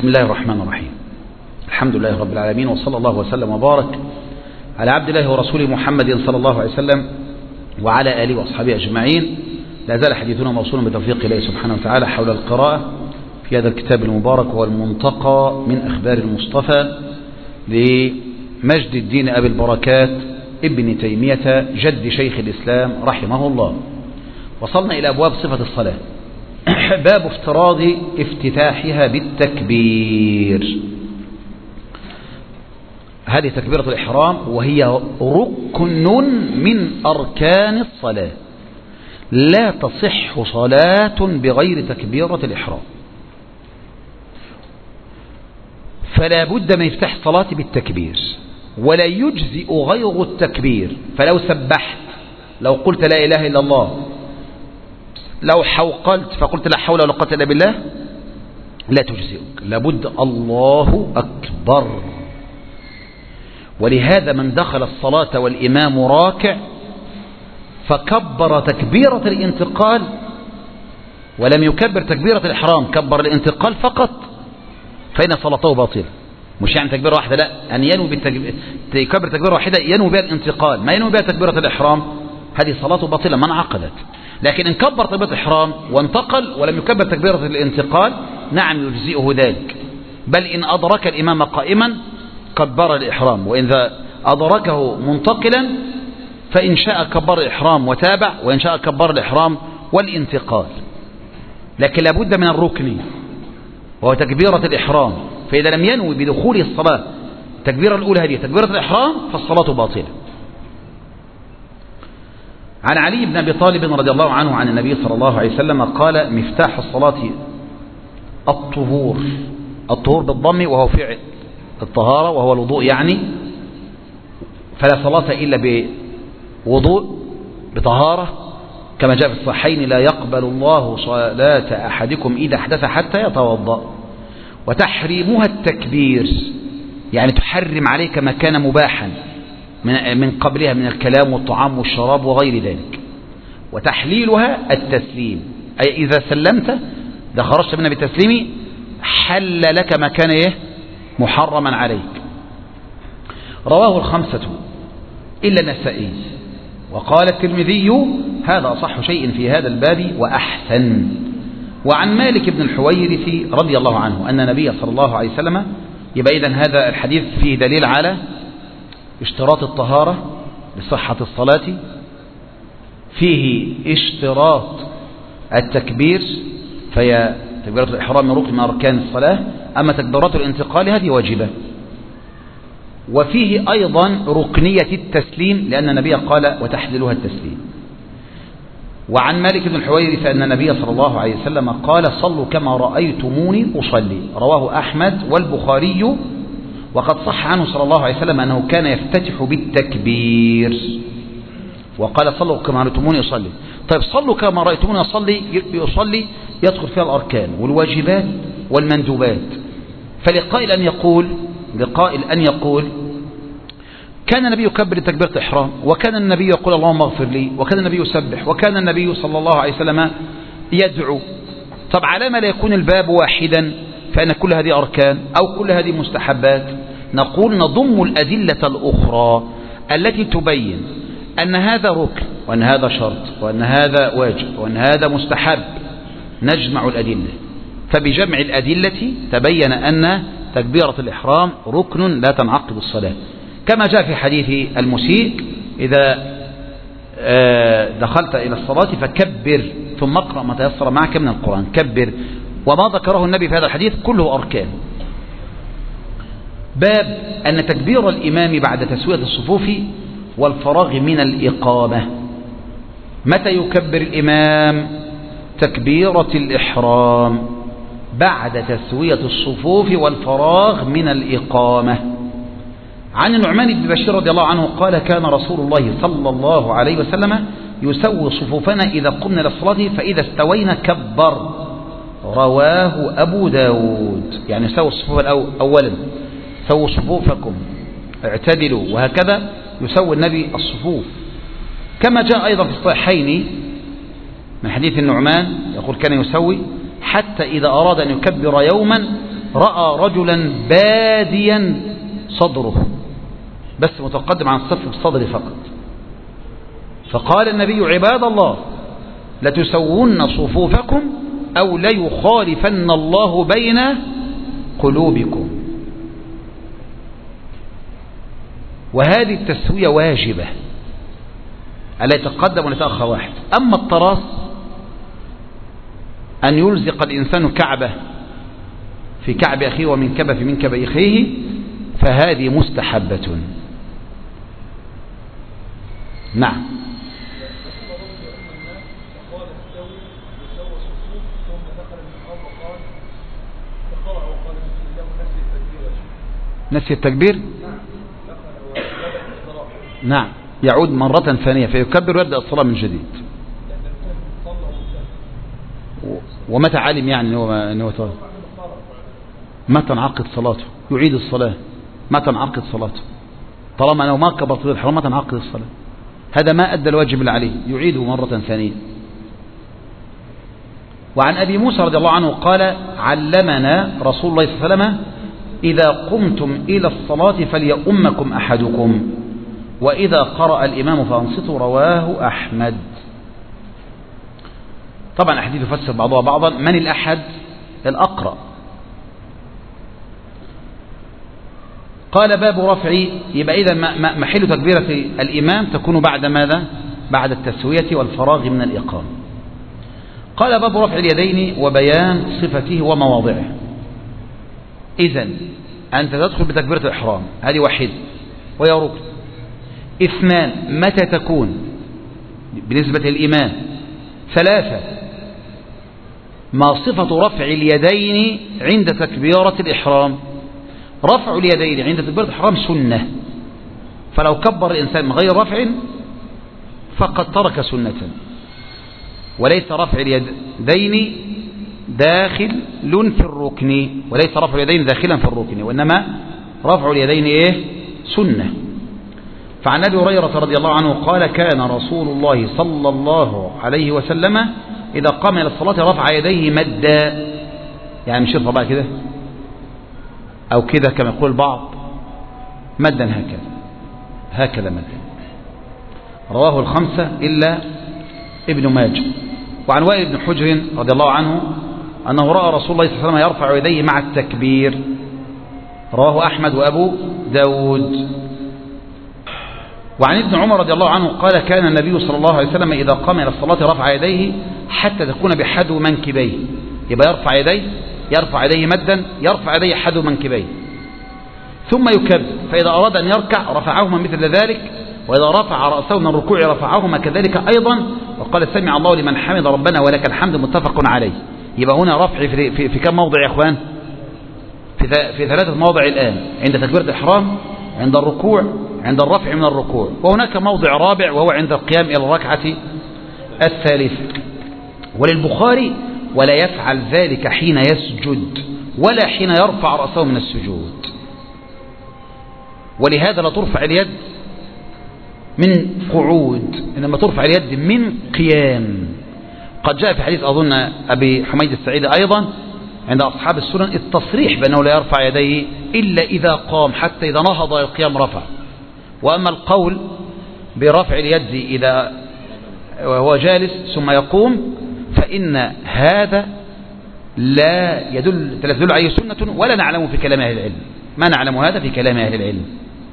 بسم الله الرحمن الرحيم. الحمد لله رب العالمين، وصلى الله وسلم وبارك على عبد الله ورسوله محمد صلى الله عليه وسلم وعلى آله وأصحابه أجمعين. لا زال حديثنا موصولا بتوفيق الله سبحانه وتعالى حول القراءة في هذا الكتاب المبارك، والمنتقى من أخبار المصطفى لمجد الدين أبي البركات ابن تيمية جد شيخ الإسلام رحمه الله. وصلنا إلى أبواب صفة الصلاة. باب افتراض افتتاحها بالتكبير. هذه تكبيرة الإحرام، وهي ركن من أركان الصلاة. لا تصح صلاة بغير تكبيرة الإحرام، فلا بد من افتتاح الصلاة بالتكبير، ولا يجزئ غير التكبير. فلو سبحت، لو قلت لا إله إلا الله، لو حوقلت فقلت لا حول ولا قوة إلا بالله، لا تجزئك، لابد الله أكبر. ولهذا من دخل الصلاة والإمام راكع فكبر تكبيرة الانتقال ولم يكبر تكبيرة الإحرام، كبر الانتقال فقط، فإن صلاته باطلة. مش يعني تكبيرة واحدة، لا، أن ينوي يكبر تكبيرة واحدة ينوي بها الانتقال، ما ينوي بها تكبيرة الإحرام، هذه صلاته باطلة ما انعقدت. لكن إن كبر تكبيرة الإحرام وانتقل ولم يكبر تكبيرة الانتقال، نعم يجزئه ذلك. بل إن أدرك الإمام قائما كبر الإحرام، وإذا أدركه منتقلا فإن شاء كبر الإحرام وتابع، وإن شاء كبر الإحرام والانتقال. لكن لابد من الركن وهو تكبيرة الإحرام. فإذا لم ينوي بدخول الصلاة التكبيرة الأولى هذه تكبيرة الإحرام فالصلاة باطلة. عن علي بن أبي طالب رضي الله عنه عن النبي صلى الله عليه وسلم قال: مفتاح الصلاة الطهور. الطهور بالضم وهو فعل الطهارة وهو الوضوء يعني، فلا صلاة إلا بوضوء بطهارة، كما جاء في الصحيحين: لا يقبل الله صلاة أحدكم إذا أحدث حتى يتوضأ. وتحريمها التكبير، يعني تحرم عليك ما كان مباحا من قبلها من الكلام والطعام والشراب وغير ذلك. وتحليلها التسليم، أي إذا سلمت إذا خرجت منها بالتسليم حل لك ما كان محرما عليك. رواه الخمسة إلا النسائي، وقال الترمذي: هذا أصح شيء في هذا الباب وأحسن. وعن مالك بن الحويرث رضي الله عنه أن النبي صلى الله عليه وسلم، يبقى إذن هذا الحديث فيه دليل على اشتراط الطهارة لصحة الصلاة، فيه اشتراط التكبير، فهي تكبيرة الإحرام ركن من أركان الصلاة، أما تكبيرات الانتقال هذه واجبة. وفيه أيضا ركنية التسليم، لأن النبي قال: وتحللها التسليم. وعن مالك بن الحويرث أن النبي صلى الله عليه وسلم قال: صلوا كما رأيتموني أصلي. رواه أحمد والبخاري. وقد صح عنه صلى الله عليه وسلم أنه كان يفتتح بالتكبير، وقال: صلوا كما رأيتموني أصلي. طيب، صلوا كما رأيتموني أصلي يدخل فيها الأركان والواجبات والمندوبات. فلقائل أن يقول كان النبي يكبر تكبيرة الإحرام، وكان النبي يقول: اللهم اغفر لي، وكان النبي يسبح، وكان النبي صلى الله عليه وسلم يدعو. طب على ما لا يكون الباب واحدا، فإن كل هذه أركان أو كل هذه مستحبات؟ نقول: نضم الأدلة الأخرى التي تبين أن هذا ركن، وأن هذا شرط، وأن هذا واجب، وأن هذا مستحب، نجمع الأدلة. فبجمع الأدلة تبين أن تكبيرة الإحرام ركن لا تنعقد الصلاة، كما جاء في حديث المسيء: إذا دخلت إلى الصلاة فكبر ثم اقرأ ما تيسر معك من القرآن، كبر. وما ذكره النبي في هذا الحديث كله أركان. باب أن تكبير الإمام بعد تسوية الصفوف والفراغ من الإقامة. متى يكبر الإمام؟ تكبيرة الإحرام بعد تسوية الصفوف والفراغ من الإقامة. عن النعمان بن بشير رضي الله عنه قال: كان رسول الله صلى الله عليه وسلم يسوي صفوفنا إذا قمنا للصلاة، فإذا استوينا كبر. رواه أبو داود. يعني سووا الصفوف أولا، سووا صفوفكم، اعتدلوا، وهكذا يسوي النبي الصفوف. كما جاء أيضا في الصحيحين من حديث النعمان يقول: كان يسوي حتى إذا أراد أن يكبر يوما رأى رجلا باديا صدره، بس متقدم عن الصف بالصدر فقط، فقال النبي: عباد الله لتسون صفوفكم أو ليخالفن الله بين قلوبكم. وهذه التسوية واجبة، ألا يتقدم ولا يتأخر واحد. أما التراص أن يلزق الإنسان كعبه في كعب أخيه ومنكبه في منكب أخيه، فهذه مستحبة. نعم. نسي التكبير، نعم، يعود مرة ثانية فيكبر ويبدأ الصلاة من جديد. ومتى علم يعني أنه ما تنعقد صلاته؟ يعيد الصلاة، ما تنعقد صلاته طالما أنه ما كبر تكبيرة الإحرام، ما تنعقد الصلاة. هذا ما أدى الواجب اللي عليه، يعيده مرة ثانية. وعن أبي موسى رضي الله عنه قال: علمنا رسول الله صلى الله عليه وسلم: إذا قمتم إلى الصلاة فليؤمكم أحدكم، وإذا قرأ الإمام فأنصتوا. رواه أحمد. طبعا الأحاديث يفسر بعضها بعضا. من الأحد؟ الأقرأ. قال: باب رفع، يبقى إذا محل تكبيرة الإمام تكون بعد ماذا؟ بعد التسوية والفراغ من الإقامة. قال: باب رفع اليدين وبيان صفته ومواضعه. إذن أنت تدخل بتكبيرة الإحرام، هذه واحد وهي ركن. اثنان، متى تكون بالنسبة للإمام؟ ثلاثة، ما صفة رفع اليدين عند تكبيرة الإحرام؟ رفع اليدين عند تكبيرة الإحرام سنة، فلو كبر الإنسان من غير رفع فقد ترك سنة. وليس رفع اليدين داخل في الركن، وليس رفع اليدين داخلا في الركن، وإنما رفع اليدين إيه؟ سنة. فعن أبي هريرة رضي الله عنه قال: كان رسول الله صلى الله عليه وسلم إذا قام إلى الصلاة رفع يديه مدا، يعني مش يرفع بقى كده أو كده كما يقول البعض، مدا هكذا مدا. رواه الخمسة إلا ابن ماجه. وعن وائل بن حجر رضي الله عنه أنه رأى رسول الله صلى الله عليه وسلم يرفع يديه مع التكبير. رواه أحمد وأبو داود. وعن ابن عمر رضي الله عنه قال: كان النبي صلى الله عليه وسلم إذا قام إلى الصلاة رفع يديه حتى تكون بحذو منكبيه. يبقى يرفع يديه مدا، يرفع يديه حذو منكبيه، ثم يكبر، فإذا أراد أن يركع رفعهما مثل ذلك، وإذا رفع رأسه من الركوع رفعهما كذلك أيضا، وقال: سمع الله لمن حمد ربنا ولك الحمد، متفق عليه. يبقى هنا رفع في كم موضع يا إخوان؟ في 3 مواضع الآن: عند تكبيرة الإحرام، عند الركوع، عند الرفع من الركوع، وهناك موضع رابع وهو عند القيام إلى الركعة الثالثة. وللبخاري: ولا يفعل ذلك حين يسجد ولا حين يرفع رأسه من السجود. ولهذا لا ترفع اليد من قعود، إنما ترفع اليد من قيام. قد جاء في حديث أظن أبي حميد السعيد أيضا عند أصحاب السنن التصريح بأنه لا يرفع يديه إلا إذا قام، حتى إذا نهض القيام رفع. وأما القول برفع اليد إذا هو جالس ثم يقوم فإن هذا لا تدل عليه سنة ولا نعلم في كلام أهل العلم، ما نعلم هذا في كلام أهل العلم.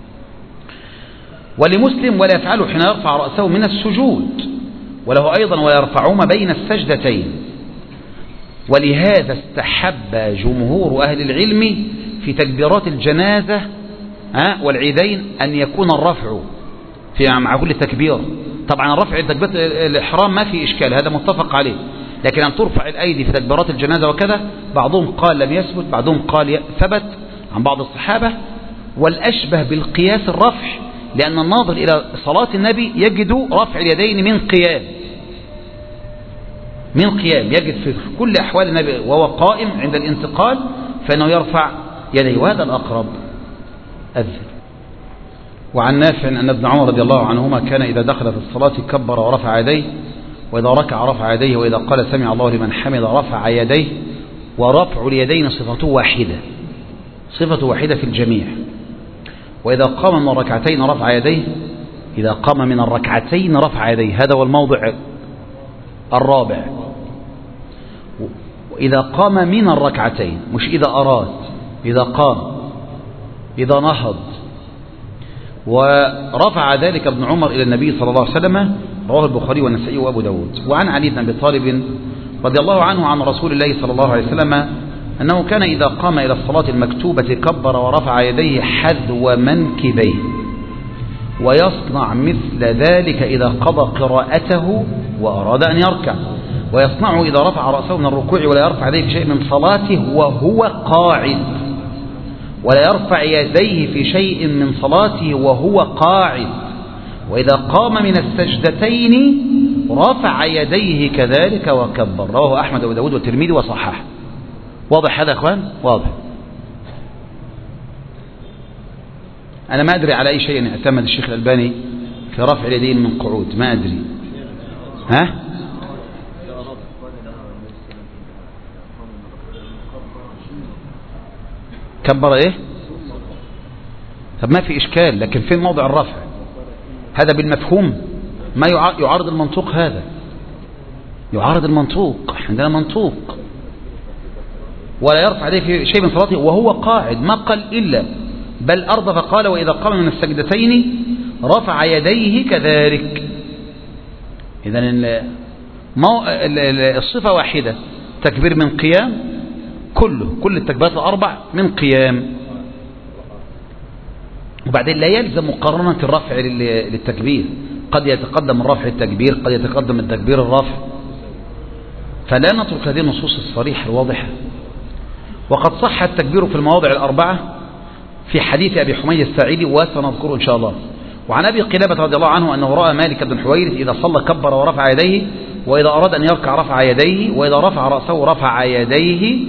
ولمسلم: ولا يفعله حين يرفع رأسه من السجود، وله أيضا: ولا يرفعهما بين السجدتين. ولهذا استحب جمهور أهل العلم في تكبيرات الجنازة والعيدين أن يكون الرفع مع كل تكبير. طبعا الرفع تكبيرة الإحرام ما في إشكال، هذا متفق عليه، لكن أن ترفع الأيدي في تكبيرات الجنازة وكذا، بعضهم قال لم يثبت، بعضهم قال ثبت عن بعض الصحابة. والأشبه بالقياس الرفع، لأن الناظر إلى صلاة النبي يجد رفع اليدين من قيام، يجد في كل أحوال النبي وهو قائم عند الانتقال فإنه يرفع يديه، وهذا الأقرب. أذن. وعن نافع أن ابن عمر رضي الله عنهما كان إذا دخل في الصلاة كبر ورفع يديه، وإذا ركع رفع يديه، وإذا قال سمع الله لمن حمد رفع يديه. ورفع اليدين صفته واحدة، صفة واحدة في الجميع. وإذا قام من الركعتين رفع يديه، إذا قام من الركعتين رفع يديه، هذا هو الموضع الرابع. وإذا قام من الركعتين، مش إذا أراد، إذا قام، إذا نهض. ورفع ذلك ابن عمر إلى النبي صلى الله عليه وسلم، رواه البخاري والنسائي وأبو داود. وعن علي بن أبي طالب رضي الله عنه عن رسول الله صلى الله عليه وسلم أنه كان إذا قام إلى الصلاة المكتوبة كبر ورفع يديه حذو منكبيه، ويصنع مثل ذلك إذا قضى قراءته وأراد أن يركع، ويصنعه إذا رفع رأسه من الركوع ولا يرفع يديه في شيء من صلاته وهو قاعد، ولا يرفع يديه في شيء من صلاته وهو قاعد، وإذا قام من السجدتين رفع يديه كذلك وكبر. رواه أحمد وأبو داود والترمذي وصححه. واضح هذا يا أخوان؟ واضح. أنا ما أدري على أي شيء اعتمد الشيخ الألباني في رفع اليدين من قعود، ما أدري. ها؟ كبر إيه؟ طب ما في إشكال، لكن فين موضع الرفع؟ هذا بالمفهوم ما يعارض المنطوق، هذا يعارض المنطوق. عندنا منطوق ولا يرفع يديه في شيء من صلاته وهو قاعد، ما قال إلا، بل أرضى فقال وإذا قام من السجدتين رفع يديه كذلك. إذن الصفة واحدة، تكبير من قيام، كل التكبيرات الأربع من قيام. وبعدين لا يلزم مقارنة الرفع للتكبير، قد يتقدم الرفع التكبير، قد يتقدم التكبير الرفع، فلا نترك هذه النصوص الصريحة الواضحة. وقد صح التكبير في المواضع الأربعة في حديث أبي حميد الساعدي وسنذكره إن شاء الله. وعن أبي قلابة رضي الله عنه أنه رأى مالك بن حويرث إذا صلى كبر ورفع يديه، وإذا أراد أن يركع رفع يديه، وإذا رفع رأسه رفع يديه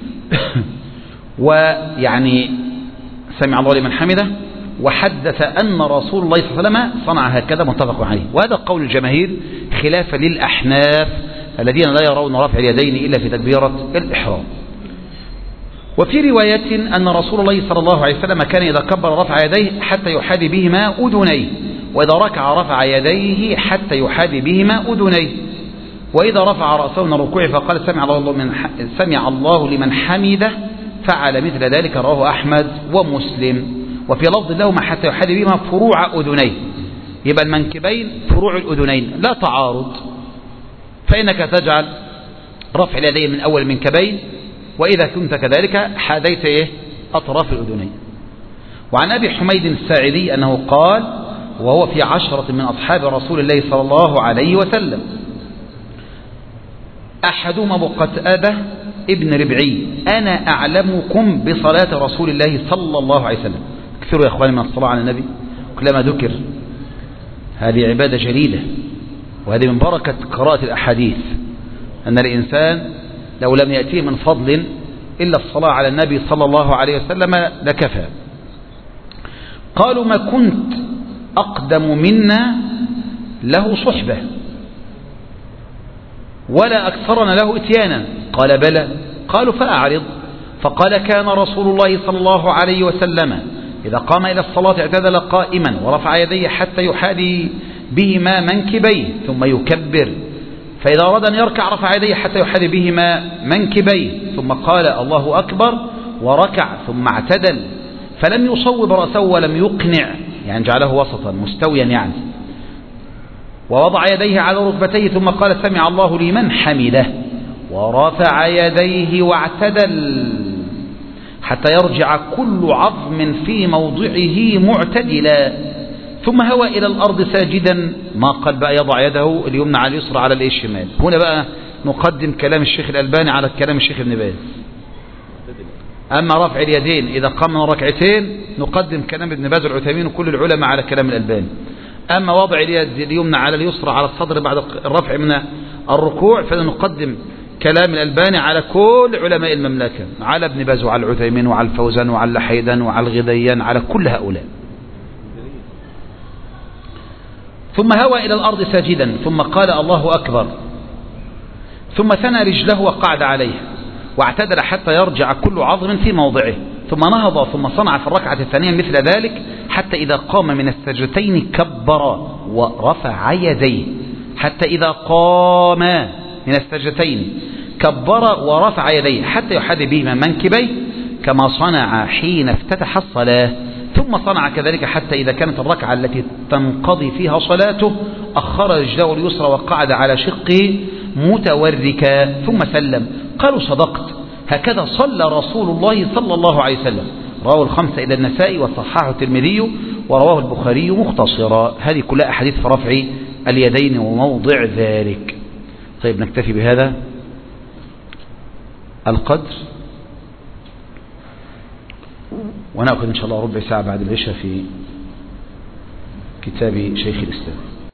ويعني سمع الله لمن حمده. وحدث أن رسول الله صلى الله عليه وسلم صنع هكذا، متفق عليه. وهذا قول الجماهير خلافا للأحناف الذين لا يرون رفع اليدين إلا في تكبيرة الإحرام. وفي رواية أن رسول الله صلى الله عليه وسلم كان إذا كبر رفع يديه حتى يحاذي بهما أذنيه، وإذا ركع رفع يديه حتى يحاذي بهما أذنيه، وإذا رفع رأسه من الركوع فقال سمع الله لمن حمده فعل مثل ذلك. رواه أحمد ومسلم. وفي لفظ لهما حتى يحاذي بهما فروع أذنيه، يبقى المنكبين فروع الأذنين لا تعارض، فإنك تجعل رفع اليدين من أول المنكبين، وإذا كنت كذلك حاذيت إيه؟ أطراف الأذنين. وعن أبي حميد الساعدي أنه قال وهو في 10 من أصحاب رسول الله صلى الله عليه وسلم، أحدهم أبو قتادة ابن ربعي، أنا أعلمكم بصلاة رسول الله صلى الله عليه وسلم. اكثروا يا أخواني من الصلاة على النبي، كلما ذكر هذه عبادة جليلة، وهذه من بركة قراءة الأحاديث، أن الإنسان لو لم يأتيه من فضل إلا الصلاة على النبي صلى الله عليه وسلم لكفى. قالوا ما كنت أقدم منا له صحبة ولا أكثرنا له إتيانا، قال بلى. قالوا فأعرض. فقال كان رسول الله صلى الله عليه وسلم إذا قام إلى الصلاة اعتدل قائما ورفع يديه حتى يحاذي بهما منكبيه ثم يكبر، فإذا أراد أن يركع رفع يديه حتى يحاذي بهما منكبيه ثم قال الله أكبر وركع ثم اعتدل، فلم يصوب رأسه ولم يقنع، يعني جعله وسطا مستويا يعني، ووضع يديه على ركبتيه ثم قال سمع الله لمن حمده، ورفع يديه واعتدل حتى يرجع كل عظم في موضعه معتدلا، ثم هوى إلى الأرض ساجدا. ما قال بقى يضع يده اليمنى على اليسرى على الشمال. هنا بقى نقدم كلام الشيخ الألباني على كلام الشيخ ابن باز. أما رفع اليدين إذا قام من ركعتين نقدم كلام ابن باز والعثيمين وكل العلماء على كلام الألباني. أما وضع اليد اليمنى على اليسرى على الصدر بعد الرفع من الركوع فنقدم كلام الألباني على كل علماء المملكة، على ابن باز وعلى العثيمين وعلى الفوزان وعلى اللحيدان وعلى الغذيان، على كل هؤلاء. ثم هوى إلى الأرض ساجدا ثم قال الله أكبر، ثم ثنى رجله وقعد عليه واعتدل حتى يرجع كل عظم في موضعه، ثم نهض ثم صنع في الركعة الثانية مثل ذلك حتى إذا قام من السجدتين كبر ورفع يديه. حتى إذا قام من السجدتين كبر ورفع يديه حتى يحاذي بهما منكبيه كما صنع حين افتتح الصلاة. ثم صنع كذلك حتى إذا كانت الركعة التي تنقضي فيها صلاته أخر رجله اليسرى وقعد على شقه متوركا ثم سلم. قالوا صدقت، هكذا صلى رسول الله صلى الله عليه وسلم. رواه الخمسة إلى النسائي وصححه الترمذي ورواه البخاري مختصرا. هذه كلها أحاديث في رفع اليدين وموضع ذلك. طيب نكتفي بهذا القدر، ونأخذ إن شاء الله ربع ساعة بعد العشاء في كتاب شيخ الإسلام.